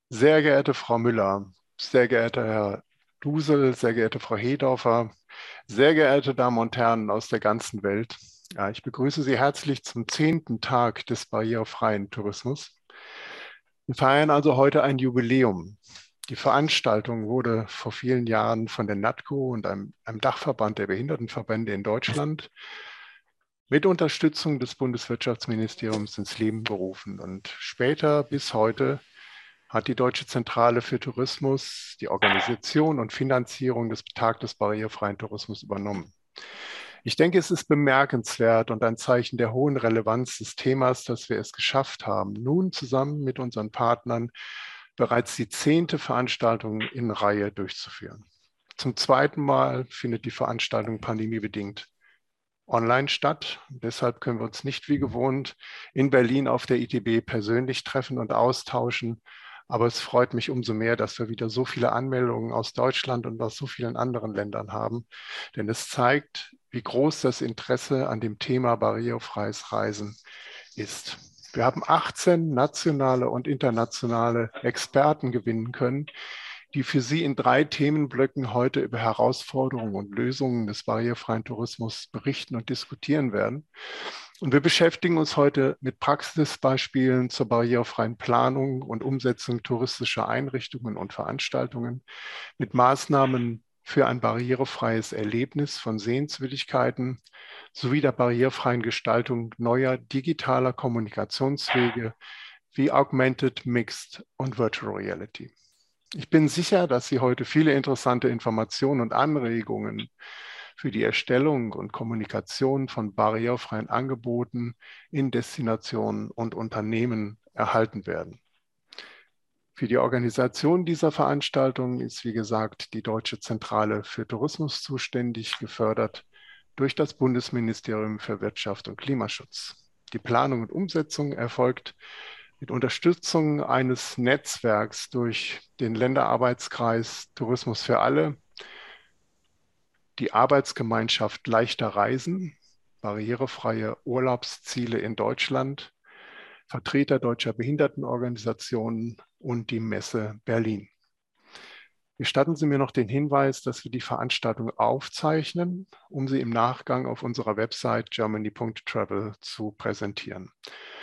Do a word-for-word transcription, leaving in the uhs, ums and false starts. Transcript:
Sehr geehrte Frau Müller, sehr geehrter Herr Dusel, sehr geehrte Frau Hedorfer, sehr geehrte Damen und Herren aus der ganzen Welt. Ja, ich begrüße Sie herzlich zum zehnten Tag des barrierefreien Tourismus. Wir feiern also heute ein Jubiläum. Die Veranstaltung wurde vor vielen Jahren von der NATCO und einem, einem Dachverband der Behindertenverbände in Deutschland mit Unterstützung des Bundeswirtschaftsministeriums ins Leben gerufen und später bis heute hat die Deutsche Zentrale für Tourismus die Organisation und Finanzierung des Tags des barrierefreien Tourismus übernommen. Ich denke, es ist bemerkenswert und ein Zeichen der hohen Relevanz des Themas, dass wir es geschafft haben, nun zusammen mit unseren Partnern bereits die zehnte Veranstaltung in Reihe durchzuführen. Zum zweiten Mal findet die Veranstaltung pandemiebedingt online statt. Deshalb können wir uns nicht wie gewohnt in Berlin auf der I T B persönlich treffen und austauschen. Aber es freut mich umso mehr, dass wir wieder so viele Anmeldungen aus Deutschland und aus so vielen anderen Ländern haben. Denn es zeigt, wie groß das Interesse an dem Thema barrierefreies Reisen ist. Wir haben achtzehn nationale und internationale Experten gewinnen können, die für Sie in drei Themenblöcken heute über Herausforderungen und Lösungen des barrierefreien Tourismus berichten und diskutieren werden. Und wir beschäftigen uns heute mit Praxisbeispielen zur barrierefreien Planung und Umsetzung touristischer Einrichtungen und Veranstaltungen, mit Maßnahmen für ein barrierefreies Erlebnis von Sehenswürdigkeiten sowie der barrierefreien Gestaltung neuer digitaler Kommunikationswege wie Augmented, Mixed und Virtual Reality. Ich bin sicher, dass Sie heute viele interessante Informationen und Anregungen für die Erstellung und Kommunikation von barrierefreien Angeboten in Destinationen und Unternehmen erhalten werden. Für die Organisation dieser Veranstaltung ist, wie gesagt, die Deutsche Zentrale für Tourismus zuständig, gefördert durch das Bundesministerium für Wirtschaft und Klimaschutz. Die Planung und Umsetzung erfolgt mit Unterstützung eines Netzwerks durch den Länderarbeitskreis Tourismus für alle, die Arbeitsgemeinschaft Leichter Reisen, barrierefreie Urlaubsziele in Deutschland, Vertreter deutscher Behindertenorganisationen und die Messe Berlin. Gestatten Sie mir noch den Hinweis, dass wir die Veranstaltung aufzeichnen, um sie im Nachgang auf unserer Website germany punkt travel zu präsentieren.